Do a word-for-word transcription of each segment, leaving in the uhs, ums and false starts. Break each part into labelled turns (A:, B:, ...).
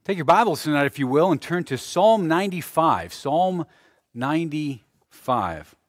A: Take your Bibles tonight, if you will, and turn to Psalm ninety-five. Psalm ninety-five.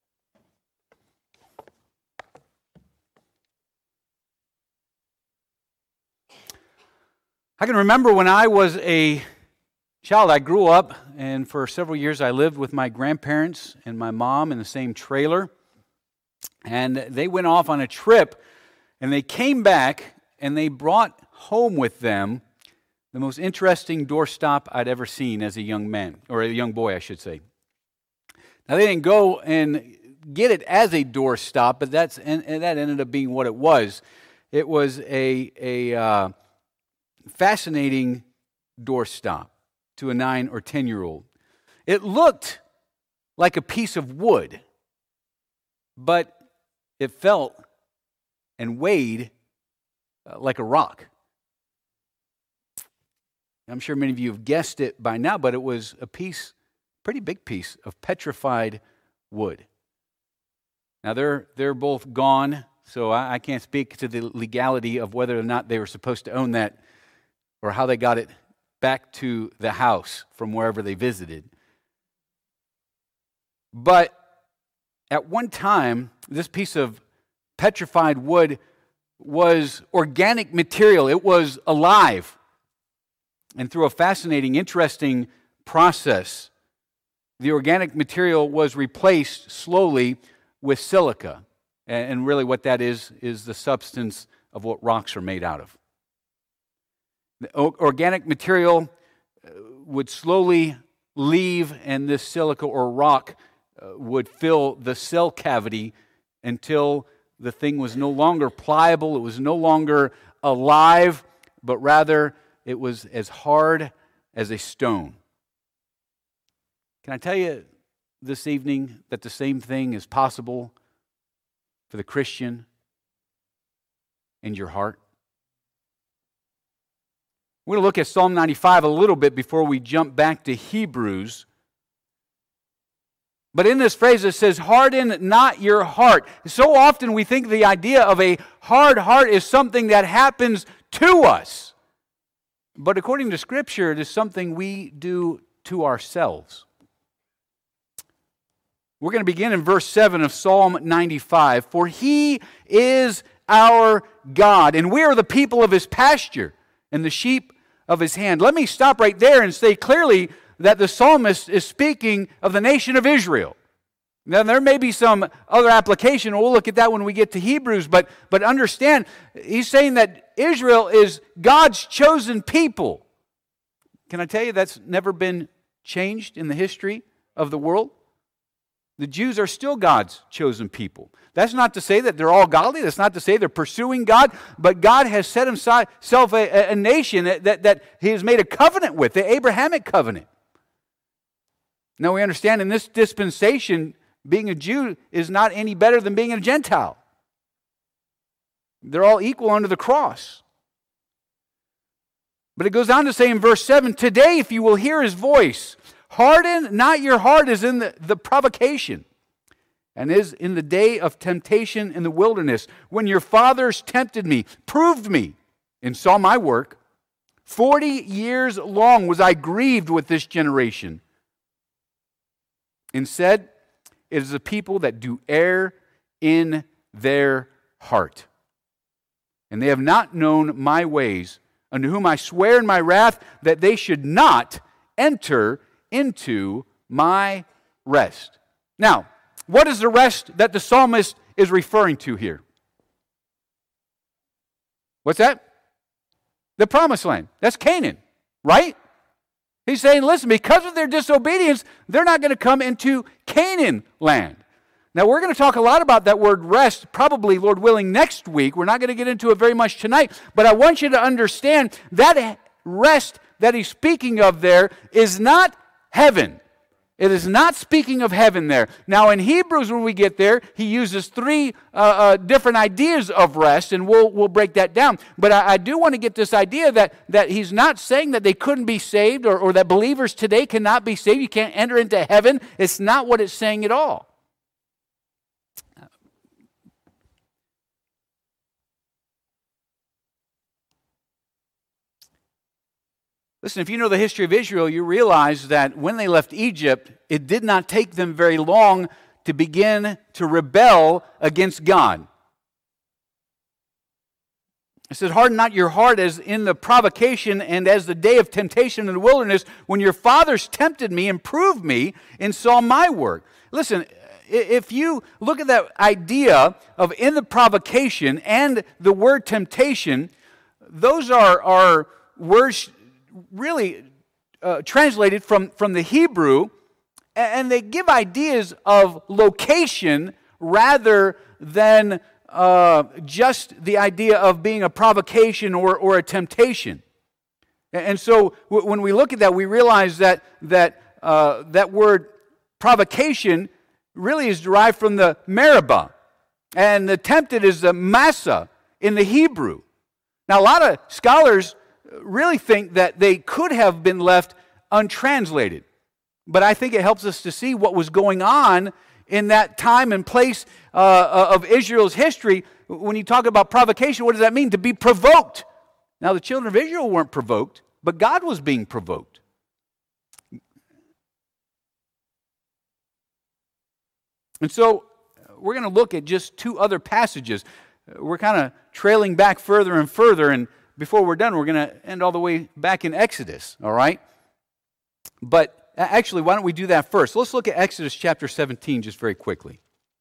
A: I can remember when I was a child, I grew up, and for several years I lived with my grandparents and my mom in the same trailer. And they went off on a trip, and they came back, and they brought home with them the most interesting doorstop I'd ever seen as a young man, or a young boy, I should say. Now, they didn't go and get it as a doorstop, but that's and, and that ended up being what it was. It was a, a uh, fascinating doorstop to a nine or ten-year-old. It looked like a piece of wood, but it felt and weighed uh, like a rock. I'm sure many of you have guessed it by now, but it was a piece, pretty big piece of petrified wood. Now, they're, they're both gone, so I, I can't speak to the legality of whether or not they were supposed to own that or how they got it back to the house from wherever they visited. But at one time, this piece of petrified wood was organic material. It was alive. And through a fascinating, interesting process, the organic material was replaced slowly with silica. And really what that is, is the substance of what rocks are made out of. The organic material would slowly leave, and this silica or rock would fill the cell cavity until the thing was no longer pliable, it was no longer alive, but rather it was as hard as a stone. Can I tell you this evening that the same thing is possible for the Christian in your heart? We're going to look at Psalm ninety-five a little bit before we jump back to Hebrews. But in this phrase it says, harden not your heart. So often we think the idea of a hard heart is something that happens to us. But according to Scripture, it is something we do to ourselves. We're going to begin in verse seven of Psalm ninety-five. For He is our God, and we are the people of His pasture, and the sheep of His hand. Let me stop right there and say clearly that the psalmist is speaking of the nation of Israel. Now, there may be some other application, and we'll look at that when we get to Hebrews, but, but understand, he's saying that Israel is God's chosen people. Can I tell you that's never been changed in the history of the world? The Jews are still God's chosen people. That's not to say that they're all godly. That's not to say they're pursuing God. But God has set himself a, a nation that, that, that He has made a covenant with, the Abrahamic covenant. Now we understand in this dispensation, being a Jew is not any better than being a Gentile. They're all equal under the cross. But it goes on to say in verse seven, today if you will hear His voice, harden not your heart as in the, the provocation, and is in the day of temptation in the wilderness, when your fathers tempted me, proved me, and saw my work. Forty years long was I grieved with this generation, and said, it is a people that do err in their heart. And they have not known my ways, unto whom I swear in my wrath that they should not enter into my rest. Now, what is the rest that the psalmist is referring to here? What's that? The promised land. That's Canaan, right? He's saying, listen, because of their disobedience, they're not going to come into Canaan land. Now, we're going to talk a lot about that word rest, probably, Lord willing, next week. We're not going to get into it very much tonight, but I want you to understand that rest that he's speaking of there is not heaven. It is not speaking of heaven there. Now, in Hebrews, when we get there, he uses three uh, uh, different ideas of rest, and we'll we'll break that down. But I, I do want to get this idea that, that he's not saying that they couldn't be saved, or, or that believers today cannot be saved. You can't enter into heaven. It's not what it's saying at all. Listen, if you know the history of Israel, you realize that when they left Egypt, it did not take them very long to begin to rebel against God. It said, harden not your heart as in the provocation and as the day of temptation in the wilderness, when your fathers tempted me and proved me and saw my work. Listen, if you look at that idea of in the provocation and the word temptation, those are, are words really uh, translated from, from the Hebrew, and they give ideas of location rather than uh, just the idea of being a provocation or, or a temptation. And so w- when we look at that, we realize that that, uh, that word provocation really is derived from the meribah, and the tempted is the massa in the Hebrew. Now, a lot of scholars really think that they could have been left untranslated, but I think it helps us to see what was going on in that time and place uh, of Israel's history. When you talk about provocation, what does that mean? To be provoked. Now, the children of Israel weren't provoked, but God was being provoked. And so we're going to look at just two other passages. We're kind of trailing back further and further, and before we're done, we're going to end all the way back in Exodus, all right? But actually, why don't we do that first? Let's look at Exodus chapter seventeen just very quickly.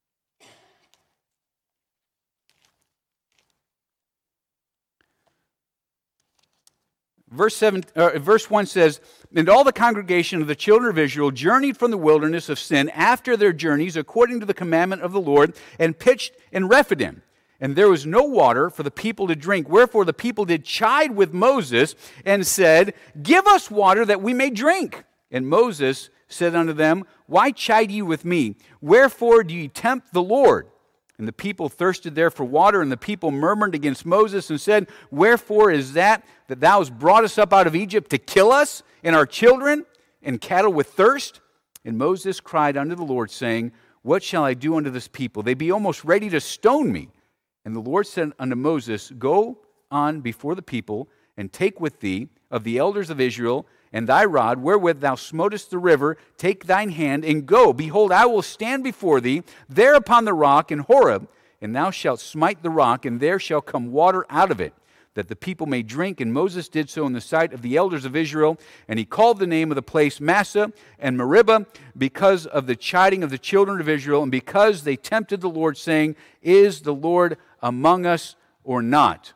A: Verse seven, uh, verse one says, and all the congregation of the children of Israel journeyed from the wilderness of Sin after their journeys according to the commandment of the Lord, and pitched in Rephidim. And there was no water for the people to drink. Wherefore the people did chide with Moses and said, give us water that we may drink. And Moses said unto them, why chide ye with me? Wherefore do ye tempt the Lord? And the people thirsted there for water, and the people murmured against Moses and said, wherefore is that that thou hast brought us up out of Egypt to kill us and our children and cattle with thirst? And Moses cried unto the Lord, saying, what shall I do unto this people? They be almost ready to stone me. And the Lord said unto Moses, go on before the people, and take with thee of the elders of Israel, and thy rod, wherewith thou smotest the river, take thine hand, and go. Behold, I will stand before thee there upon the rock in Horeb, and thou shalt smite the rock, and there shall come water out of it, that the people may drink. And Moses did so in the sight of the elders of Israel, and he called the name of the place Massah and Meribah, because of the chiding of the children of Israel, and because they tempted the Lord, saying, is the Lord among us or not?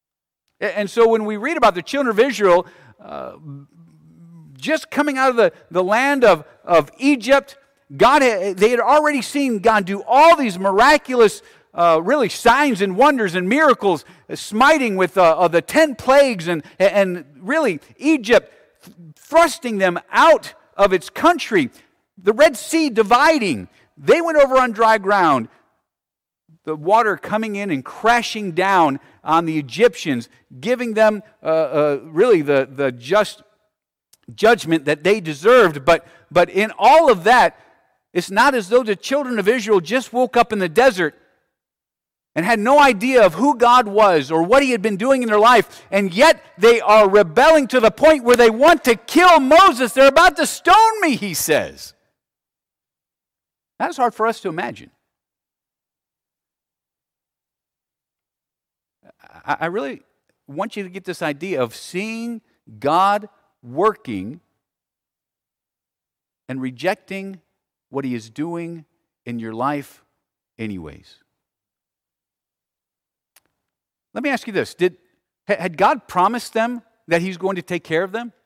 A: And so when we read about the children of Israel uh, just coming out of the, the land of, of Egypt, God had, they had already seen God do all these miraculous Uh, really signs and wonders and miracles, uh, smiting with uh, uh, the ten plagues, and, and really Egypt th- thrusting them out of its country, the Red Sea dividing. They went over on dry ground, the water coming in and crashing down on the Egyptians, giving them uh, uh, really the, the just judgment that they deserved. But, but in all of that, it's not as though the children of Israel just woke up in the desert and had no idea of who God was or what he had been doing in their life, and yet they are rebelling to the point where they want to kill Moses. They're about to stone me, he says. That is hard for us to imagine. I really want you to get this idea of seeing God working and rejecting what he is doing in your life anyways. Let me ask you this. Did, had God promised them that he's going to take care of them?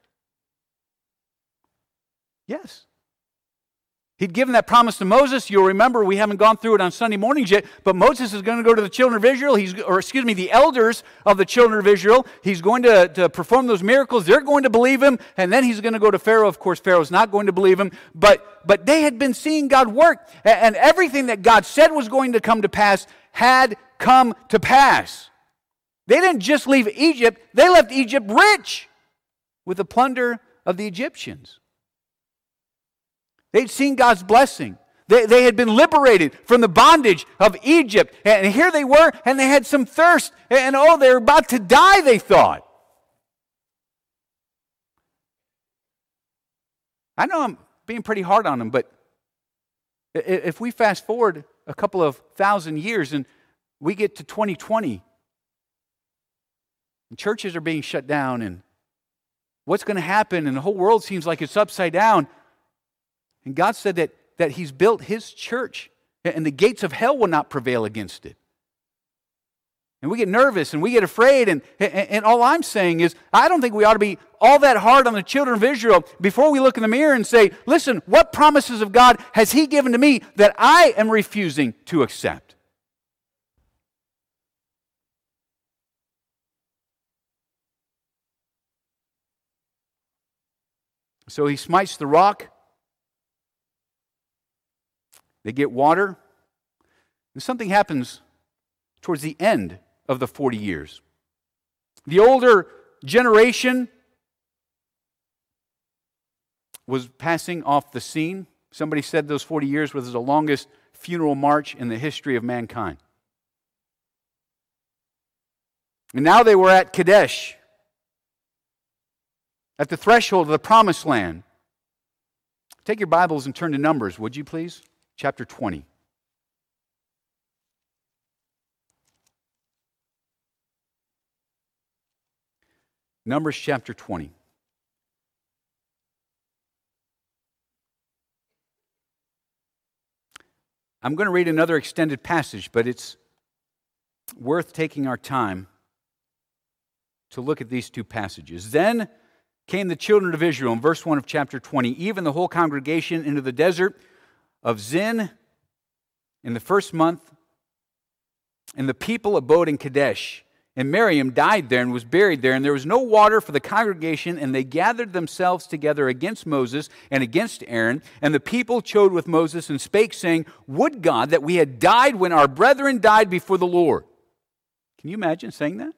A: Yes. He'd given that promise to Moses. You'll remember, we haven't gone through it on Sunday mornings yet, but Moses is going to go to the children of Israel, he's, or excuse me, the elders of the children of Israel. He's going to, to perform those miracles. They're going to believe him, and then he's going to go to Pharaoh. Of course, Pharaoh's not going to believe him, but, but they had been seeing God work, and everything that God said was going to come to pass had come to pass. They didn't just leave Egypt, they left Egypt rich with the plunder of the Egyptians. They'd seen God's blessing. They, they had been liberated from the bondage of Egypt. And here they were, and they had some thirst. And oh, they were about to die, they thought. I know I'm being pretty hard on them, but if we fast forward a couple of thousand years and we get to twenty twenty, and churches are being shut down, and what's going to happen, and the whole world seems like it's upside down, and God said that, that He's built His church, and the gates of hell will not prevail against it. And we get nervous and we get afraid, and, and, and all I'm saying is, I don't think we ought to be all that hard on the children of Israel before we look in the mirror and say, listen, what promises of God has He given to me that I am refusing to accept? So He smites the rock. They get water. And something happens towards the end of the forty years. The older generation was passing off the scene. Somebody said those forty years was the longest funeral march in the history of mankind. And now they were at Kadesh, at the threshold of the promised land. Take your Bibles and turn to Numbers, would you please? Chapter twenty. Numbers chapter twenty. I'm going to read another extended passage, but it's worth taking our time to look at these two passages. Then came the children of Israel, in verse one of chapter twenty, even the whole congregation into the desert of Zin in the first month, and the people abode in Kadesh. And Miriam died there and was buried there, and there was no water for the congregation, and they gathered themselves together against Moses and against Aaron. And the people chode with Moses and spake, saying, would God that we had died when our brethren died before the Lord. Can you imagine saying that?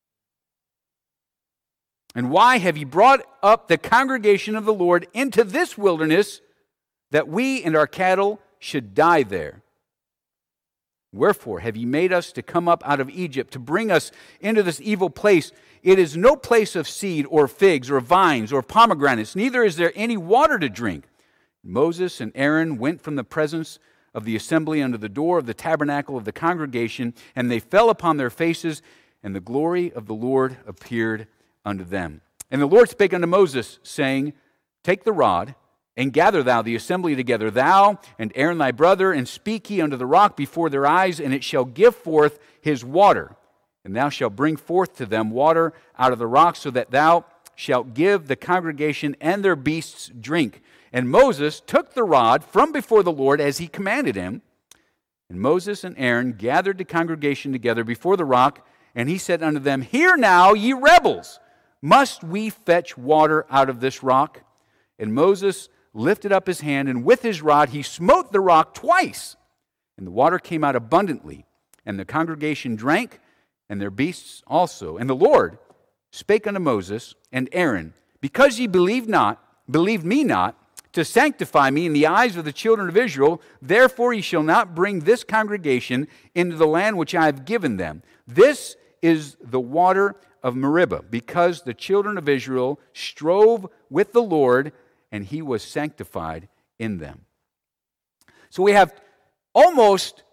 A: And why have ye brought up the congregation of the Lord into this wilderness, that we and our cattle should die there? Wherefore have ye made us to come up out of Egypt, to bring us into this evil place? It is no place of seed, or figs, or vines, or pomegranates, neither is there any water to drink. Moses and Aaron went from the presence of the assembly unto the door of the tabernacle of the congregation, and they fell upon their faces, and the glory of the Lord appeared unto them. And the Lord spake unto Moses, saying, take the rod, and gather thou the assembly together, thou and Aaron thy brother, and speak ye unto the rock before their eyes, and it shall give forth his water. And thou shalt bring forth to them water out of the rock, so that thou shalt give the congregation and their beasts drink. And Moses took the rod from before the Lord as he commanded him. And Moses and Aaron gathered the congregation together before the rock, and he said unto them, hear now, ye rebels, must we fetch water out of this rock? And Moses lifted up his hand, and with his rod he smote the rock twice, and the water came out abundantly, and the congregation drank, and their beasts also. And the Lord spake unto Moses and Aaron, because ye believed not, believed me not, to sanctify me in the eyes of the children of Israel, therefore ye shall not bring this congregation into the land which I have given them. This is the water of Meribah, because the children of Israel strove with the Lord, and he was sanctified in them. So we have almost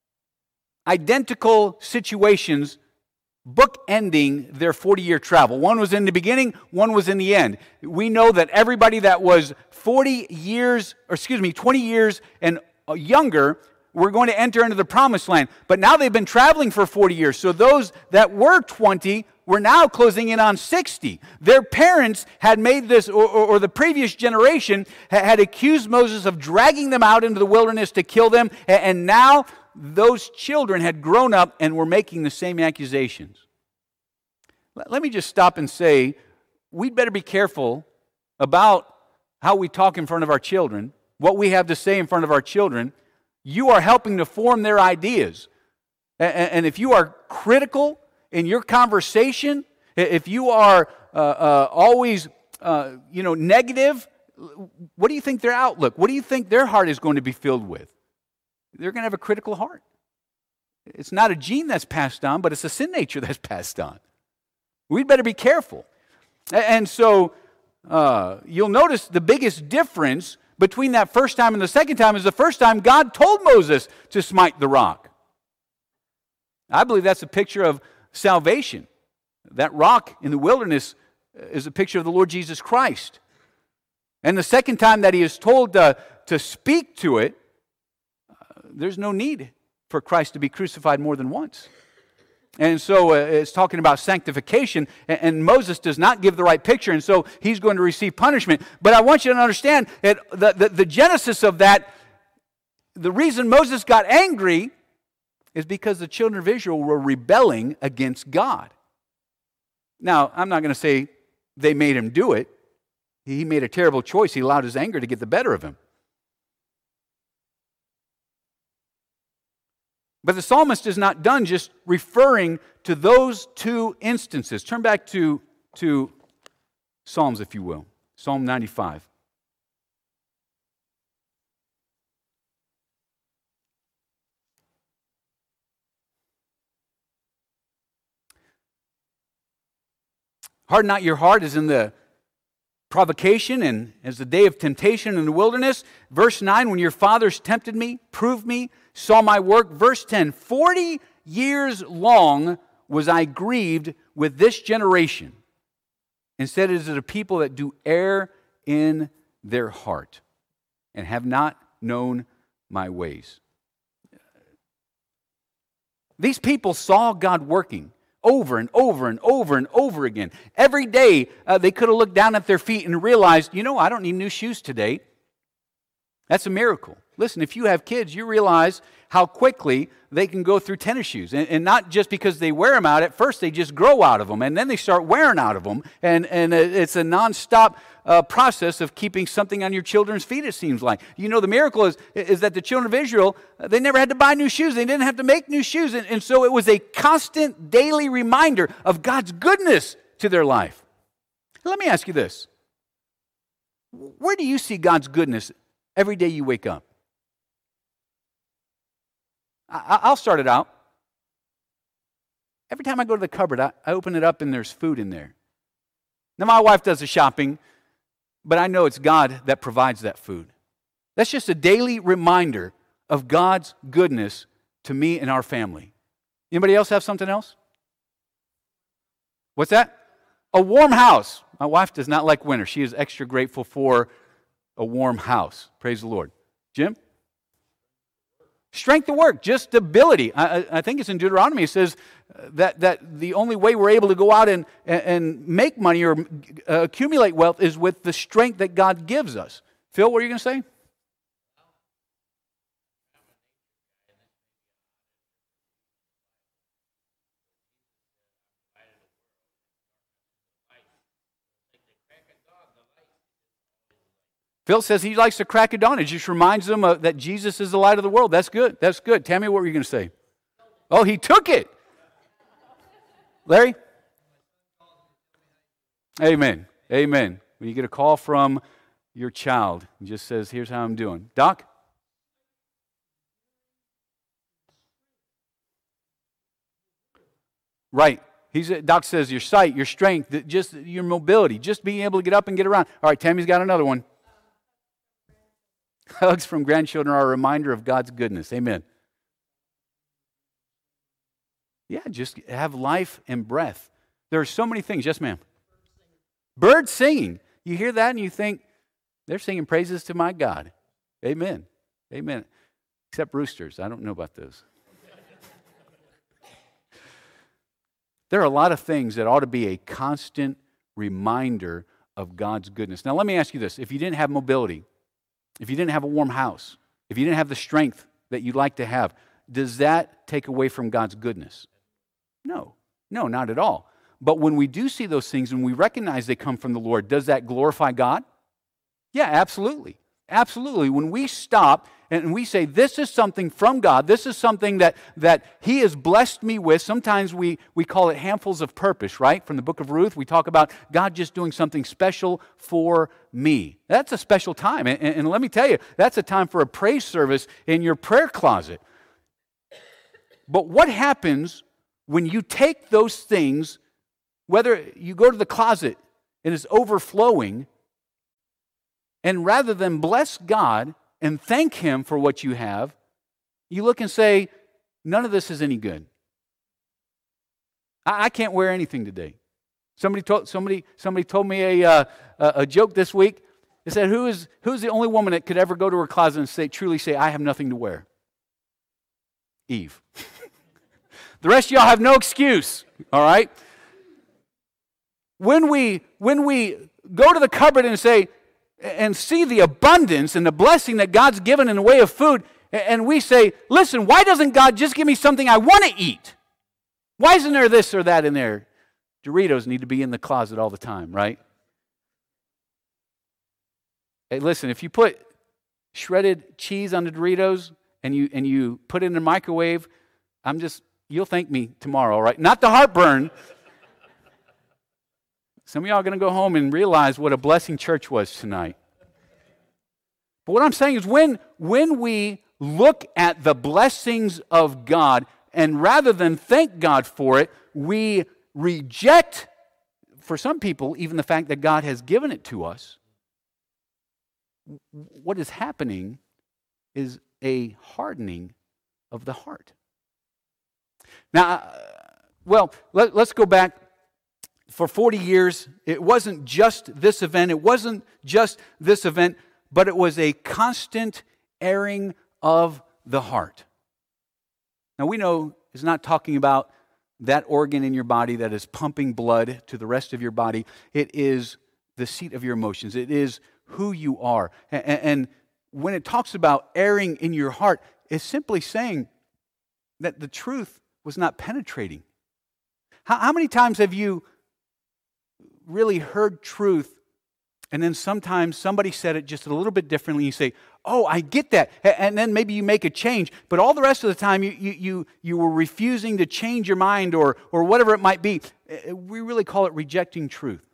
A: identical situations bookending their forty-year travel. One was in the beginning, one was in the end. We know that everybody that was forty years, or excuse me, twenty years and younger were going to enter into the promised land. But now they've been traveling for forty years. So those that were twenty were now closing in on sixty. Their parents had made this, or, or, or the previous generation had accused Moses of dragging them out into the wilderness to kill them. And now those children had grown up and were making the same accusations. Let me just stop and say, we'd better be careful about how we talk in front of our children, what we have to say in front of our children. You are helping to form their ideas. And if you are critical in your conversation, if you are uh, uh, always uh, you know, negative, what do you think their outlook, what do you think their heart is going to be filled with? They're going to have a critical heart. It's not a gene that's passed on, but it's a sin nature that's passed on. We'd better be careful. And so uh, you'll notice the biggest difference between that first time and the second time is the first time God told Moses to smite the rock. I believe that's a picture of salvation. That rock in the wilderness is a picture of the Lord Jesus Christ. And the second time that he is told uh, to speak to it, uh, there's no need for Christ to be crucified more than once. And so uh, it's talking about sanctification, and, and Moses does not give the right picture, and so he's going to receive punishment. But I want you to understand that the, the, the genesis of that, the reason Moses got angry is because the children of Israel were rebelling against God. Now, I'm not going to say they made him do it. He made a terrible choice. He allowed his anger to get the better of him. But the psalmist is not done just referring to those two instances. Turn back to, to Psalms, if you will. Psalm ninety-five. Harden not your heart as in the provocation and as the day of temptation in the wilderness. Verse nine, when your fathers tempted me, proved me, saw my work. Verse ten, forty years long was I grieved with this generation. Instead it is a people that do err in their heart and have not known my ways. These people saw God working over and over and over and over again. Every day, uh, they could have looked down at their feet and realized, you know, I don't need new shoes today. That's a miracle. Listen, if you have kids, you realize how quickly they can go through tennis shoes. And, and not just because they wear them out. At first, they just grow out of them, and then they start wearing out of them. And, and it's a nonstop uh, process of keeping something on your children's feet, it seems like. You know, the miracle is, is that the children of Israel, they never had to buy new shoes. They didn't have to make new shoes. And, and so it was a constant daily reminder of God's goodness to their life. Let me ask you this. Where do you see God's goodness every day you wake up? I'll start it out. Every time I go to the cupboard, I open it up and there's food in there. Now, my wife does the shopping, but I know it's God that provides that food. That's just a daily reminder of God's goodness to me and our family. Anybody else have something else? What's that? A warm house. My wife does not like winter. She is extra grateful for a warm house. Praise the Lord. Jim? Strength to work, just ability. I, I think it's in Deuteronomy. It says that, that the only way we're able to go out and, and make money or uh, accumulate wealth is with the strength that God gives us. Phil, what are you going to say? Phil says he likes to crack it dawn. It just reminds them of, that Jesus is the light of the world. That's good. That's good. Tammy, what were you going to say? Oh, he took it. Larry? Amen. Amen. When you get a call from your child, he just says, here's how I'm doing. Doc? Right. He's, Doc says your sight, your strength, just your mobility, just being able to get up and get around. All right, Tammy's got another one. Hugs from grandchildren are a reminder of God's goodness. Amen. Yeah, just have life and breath. There are so many things. Yes, ma'am. Birds singing. You hear that and you think, they're singing praises to my God. Amen. Amen. Except roosters. I don't know about those. There are a lot of things that ought to be a constant reminder of God's goodness. Now, let me ask you this. If you didn't have mobility, if you didn't have a warm house, if you didn't have the strength that you'd like to have, does that take away from God's goodness? No. No, not at all. But when we do see those things and we recognize they come from the Lord, does that glorify God? Yeah, absolutely. Absolutely. When we stop and we say, this is something from God, this is something that, that He has blessed me with, sometimes we, we call it handfuls of purpose, right? From the book of Ruth, we talk about God just doing something special for me. That's a special time. And, and let me tell you, that's a time for a praise service in your prayer closet. But what happens when you take those things, whether you go to the closet and it's overflowing, And rather than bless God and thank Him for what you have, you look and say, none of this is any good. I, I can't wear anything today. Somebody told, somebody, somebody told me a, uh, a, a joke this week. They said, Who is, who's the only woman that could ever go to her closet and say, truly say, I have nothing to wear? Eve. The rest of y'all have no excuse, all right? When we, when we go to the cupboard and say, and see the abundance and the blessing that God's given in the way of food, and we say, listen, why doesn't God just give me something I want to eat? Why isn't there this or that in there? Doritos need to be in the closet all the time, right? Hey, listen, if you put shredded cheese on the Doritos and you and you put it in the microwave, I'm just, you'll thank me tomorrow, right? Not the heartburn. Some of y'all are going to go home and realize what a blessing church was tonight. But what I'm saying is when, when we look at the blessings of God, and rather than thank God for it, we reject, for some people, even the fact that God has given it to us, what is happening is a hardening of the heart. Now, well, let, let's go back. For forty years, it wasn't just this event, it wasn't just this event, but it was a constant airing of the heart. Now, we know it's not talking about that organ in your body that is pumping blood to the rest of your body. It is the seat of your emotions. It is who you are. And, and when it talks about airing in your heart, it's simply saying that the truth was not penetrating. How, how many times have you really heard truth, and then sometimes somebody said it just a little bit differently, and you say, oh, I get that, and then maybe you make a change, but all the rest of the time you you you, you were refusing to change your mind or or whatever it might be. We really call it rejecting truth.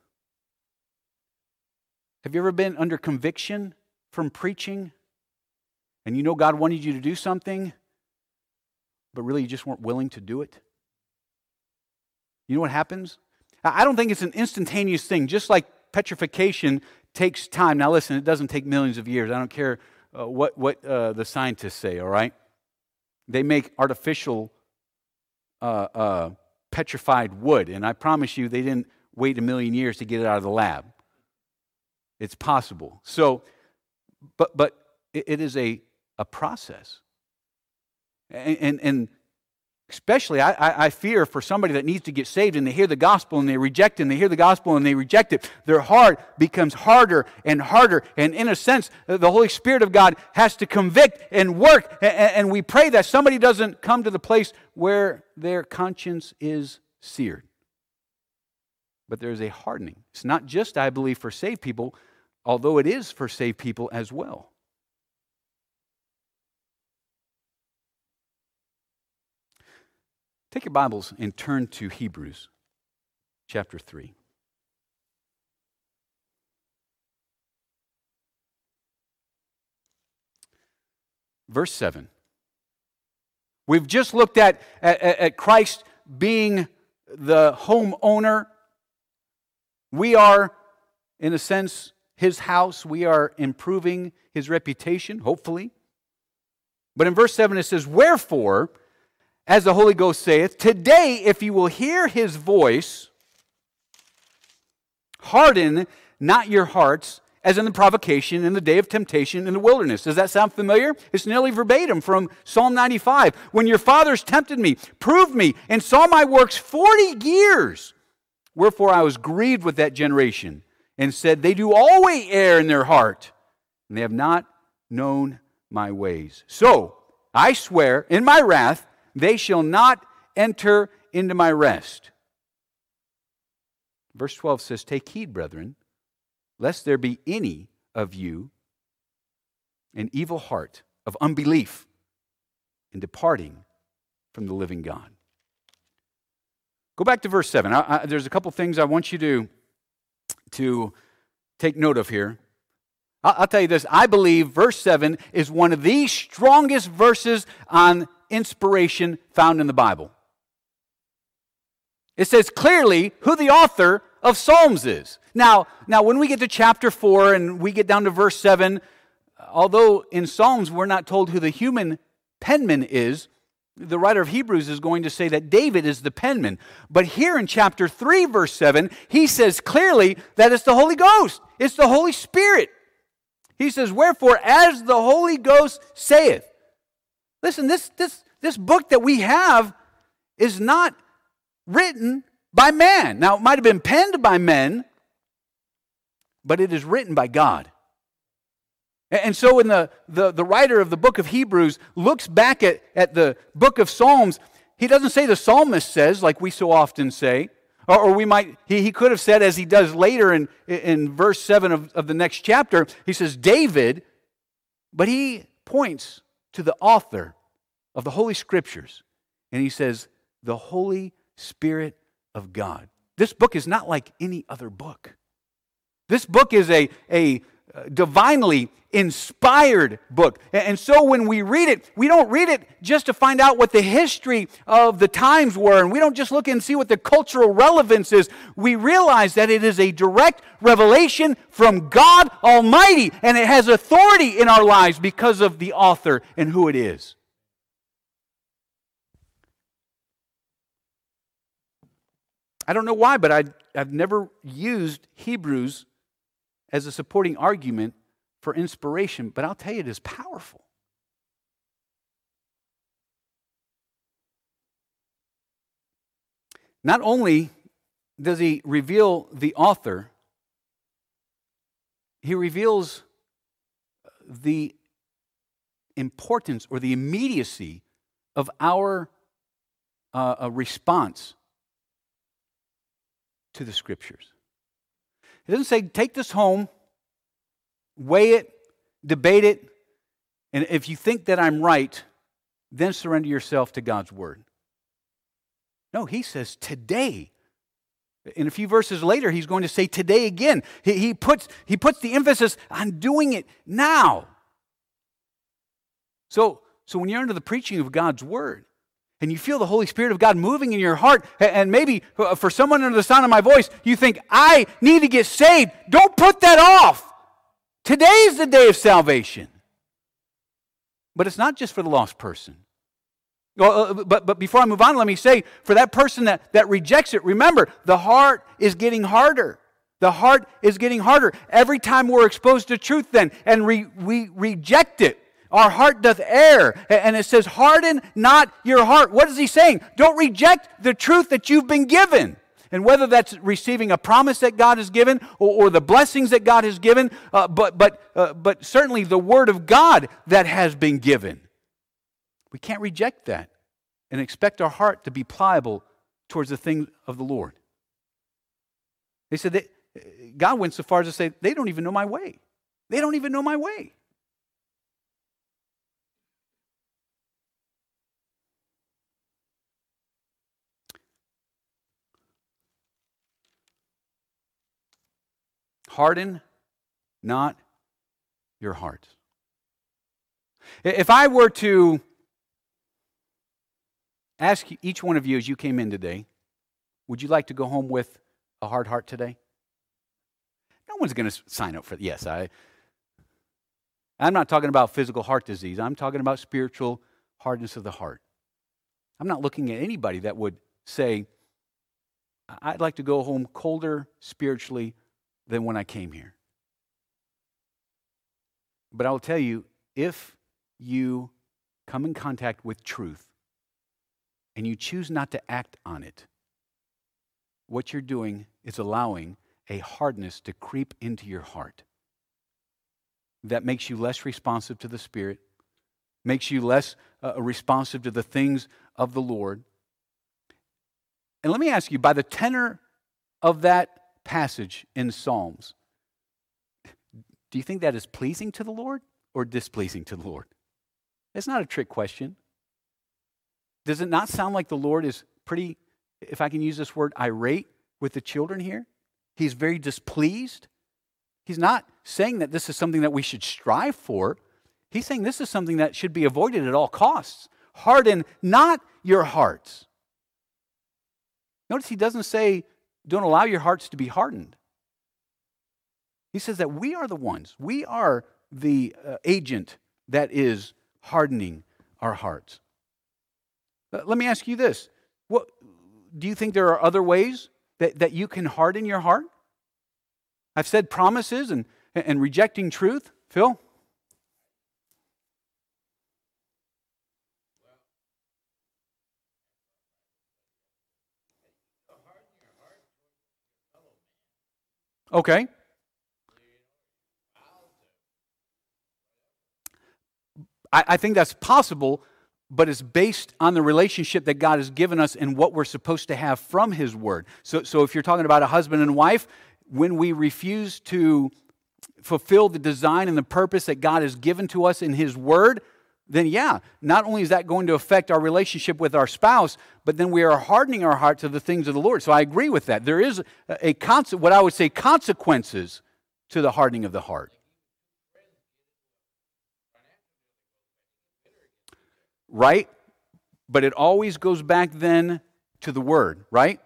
A: Have you ever been under conviction from preaching, and you know God wanted you to do something, but really you just weren't willing to do it? You know what happens? I don't think it's an instantaneous thing, just like petrification takes time. Now listen, it doesn't take millions of years. I don't care uh, what, what uh, the scientists say, all right? They make artificial uh, uh, petrified wood, and I promise you they didn't wait a million years to get it out of the lab. It's possible. So, but but it, it is a, a process. And, and, and especially, I, I fear for somebody that needs to get saved and they hear the gospel and they reject it and they hear the gospel and they reject it. Their heart becomes harder and harder. And in a sense, the Holy Spirit of God has to convict and work. And, and we pray that somebody doesn't come to the place where their conscience is seared. But there's a hardening. It's not just, I believe, for saved people, although it is for saved people as well. Take your Bibles and turn to Hebrews chapter three. Verse seven. We've just looked at, at, at Christ being the homeowner. We are, in a sense, His house. We are improving His reputation, hopefully. But in verse seven it says, wherefore, as the Holy Ghost saith, today if you will hear His voice, harden not your hearts, as in the provocation in the day of temptation in the wilderness. Does that sound familiar? It's nearly verbatim from Psalm ninety-five. When your fathers tempted me, proved me, and saw my works forty years, wherefore I was grieved with that generation, and said, they do always err in their heart, and they have not known my ways. So I swear in my wrath, they shall not enter into my rest. Verse twelve says, take heed, brethren, lest there be any of you an evil heart of unbelief in departing from the living God. Go back to verse seven. I, I, there's a couple things I want you to, to take note of here. I'll, I'll tell you this. I believe verse seven is one of the strongest verses on inspiration found in the Bible. It says clearly who the author of Psalms is. Now, now, when we get to chapter four and we get down to verse seven, although in Psalms we're not told who the human penman is, the writer of Hebrews is going to say that David is the penman. But here in chapter three, verse seven, he says clearly that it's the Holy Ghost. It's the Holy Spirit. He says, wherefore, as the Holy Ghost saith. Listen, this, this, this book that we have is not written by man. Now, it might have been penned by men, but it is written by God. And so when the, the, the writer of the book of Hebrews looks back at, at the book of Psalms, he doesn't say the psalmist says, like we so often say, or, or we might, he, he could have said, as he does later in, in verse seven of, of the next chapter, he says David, but he points to the author of the Holy Scriptures, and he says, the Holy Spirit of God. This book is not like any other book. This book is a, a divinely inspired book. And so when we read it, we don't read it just to find out what the history of the times were, and we don't just look and see what the cultural relevance is. We realize that it is a direct revelation from God Almighty, and it has authority in our lives because of the author and who it is. I don't know why, but I, I've never used Hebrews as a supporting argument for inspiration, but I'll tell you, it is powerful. Not only does he reveal the author, he reveals the importance or the immediacy of our uh, response to the Scriptures. It doesn't say, take this home, weigh it, debate it, and if you think that I'm right, then surrender yourself to God's Word. No, he says today. In a few verses later, he's going to say today again. He, he, puts, he puts the emphasis on doing it now. So, so when you're under the preaching of God's Word, and you feel the Holy Spirit of God moving in your heart, and maybe for someone under the sound of my voice, you think, I need to get saved. Don't put that off. Today's the day of salvation. But it's not just for the lost person. Well, but, but before I move on, let me say, for that person that, that rejects it, remember, the heart is getting harder. The heart is getting harder. Every time we're exposed to truth then, and re, we reject it, our heart doth err. And it says, harden not your heart. What is he saying? Don't reject the truth that you've been given. And whether that's receiving a promise that God has given or, or the blessings that God has given, uh, but, but, uh, but certainly the Word of God that has been given. We can't reject that and expect our heart to be pliable towards the things of the Lord. They said that God went so far as to say, they don't even know my way. They don't even know my way. Harden not your heart. If I were to ask each one of you as you came in today, would you like to go home with a hard heart today? No one's going to sign up for it. Yes, I, I'm not talking about physical heart disease. I'm talking about spiritual hardness of the heart. I'm not looking at anybody that would say, I'd like to go home colder spiritually than when I came here. But I will tell you, if you come in contact with truth and you choose not to act on it, what you're doing is allowing a hardness to creep into your heart that makes you less responsive to the Spirit, makes you less uh, responsive to the things of the Lord. And let me ask you, by the tenor of that passage in Psalms, do you think that is pleasing to the Lord or displeasing to the Lord? It's not a trick question. Does it not sound like the Lord is pretty, if I can use this word, irate with the children here? He's very displeased. He's not saying that this is something that we should strive for. He's saying this is something that should be avoided at all costs. Harden not your hearts. Notice he doesn't say don't allow your hearts to be hardened. He says that we are the ones, we are the uh, agent that is hardening our hearts. Uh, let me ask you this. What, do you think there are other ways that, that you can harden your heart? I've said promises and, and rejecting truth. Phil? Okay. I, I think that's possible, but it's based on the relationship that God has given us and what we're supposed to have from His Word. So, so if you're talking about a husband and wife, when we refuse to fulfill the design and the purpose that God has given to us in His Word, then yeah, not only is that going to affect our relationship with our spouse, but then we are hardening our heart to the things of the Lord. So I agree with that. There is a, a conse- what I would say consequences to the hardening of the heart. Right? But it always goes back then to the Word, right?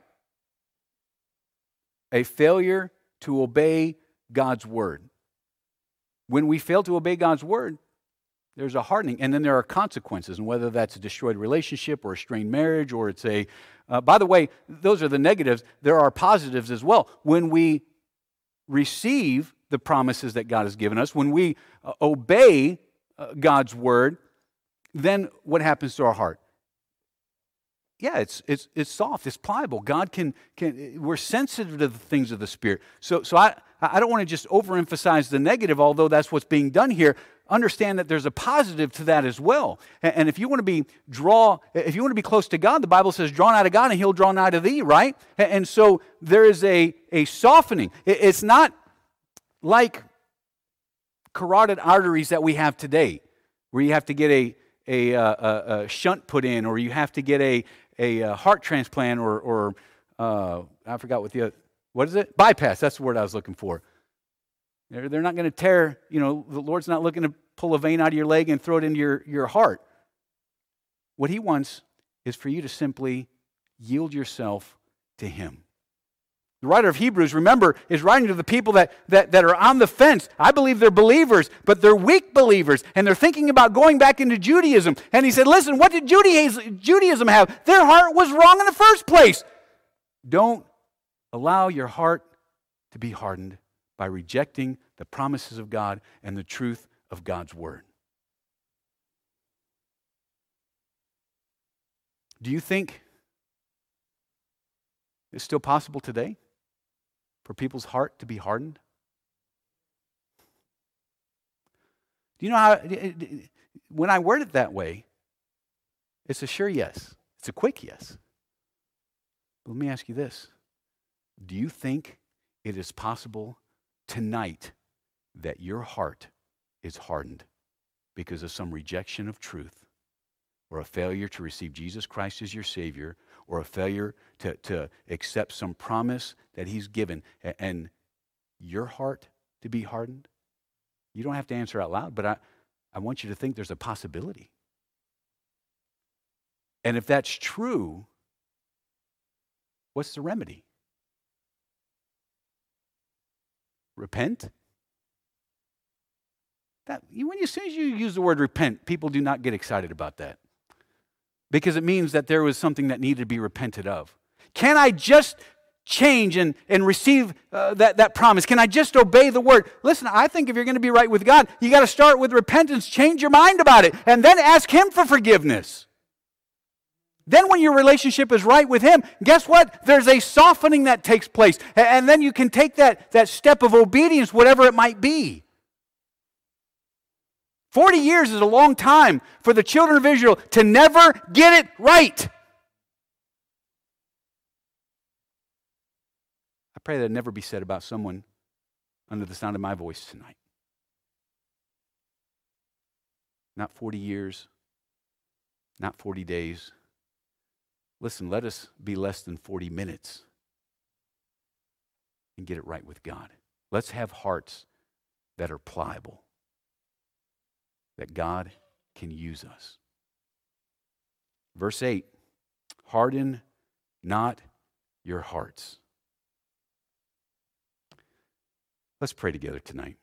A: A failure to obey God's Word. When we fail to obey God's Word, there's a hardening, and then there are consequences, and whether that's a destroyed relationship or a strained marriage, or it's a, uh, by the way, those are the negatives. There are positives as well. When we receive the promises that God has given us, when we uh, obey uh, God's Word, then what happens to our heart? Yeah, it's it's it's soft, it's pliable. God can can we're sensitive to the things of the Spirit. So so I I don't want to just overemphasize the negative, although that's what's being done here. Understand that there's a positive to that as well. And, and if you want to be draw, if you want to be close to God, the Bible says, "Draw nigh to God, and He'll draw nigh to thee." Right? And, and so there is a a softening. It, it's not like carotid arteries that we have today, where you have to get a a, a, a shunt put in, or you have to get a a heart transplant, or or uh, I forgot what the what is it? Bypass. That's the word I was looking for. They're they're not going to tear. You know, the Lord's not looking to pull a vein out of your leg and throw it into your your heart. What He wants is for you to simply yield yourself to Him. The writer of Hebrews, remember, is writing to the people that, that, that are on the fence. I believe they're believers, but they're weak believers, and they're thinking about going back into Judaism. And he said, listen, what did Judaism, Judaism have? Their heart was wrong in the first place. Don't allow your heart to be hardened by rejecting the promises of God and the truth of God's Word. Do you think it's still possible today for people's heart to be hardened? Do you know how, when I word it that way, it's a sure yes. It's a quick yes. But let me ask you this. Do you think it is possible tonight that your heart is hardened because of some rejection of truth, or a failure to receive Jesus Christ as your Savior, or a failure to, to accept some promise that He's given, and your heart to be hardened? You don't have to answer out loud, but I, I want you to think there's a possibility. And if that's true, what's the remedy? Repent? That, when you, as soon as you use the word repent, people do not get excited about that, because it means that there was something that needed to be repented of. Can I just change and, and receive uh, that, that promise? Can I just obey the word? Listen, I think if you're going to be right with God, you got to start with repentance, change your mind about it, and then ask Him for forgiveness. Then when your relationship is right with Him, guess what? There's a softening that takes place. And then you can take that, that step of obedience, whatever it might be. Forty years is a long time for the children of Israel to never get it right. I pray that it never be said about someone under the sound of my voice tonight. Not forty years, not forty days. Listen, let us be less than forty minutes and get it right with God. Let's have hearts that are pliable, that God can use us. Verse eight, harden not your hearts. Let's pray together tonight.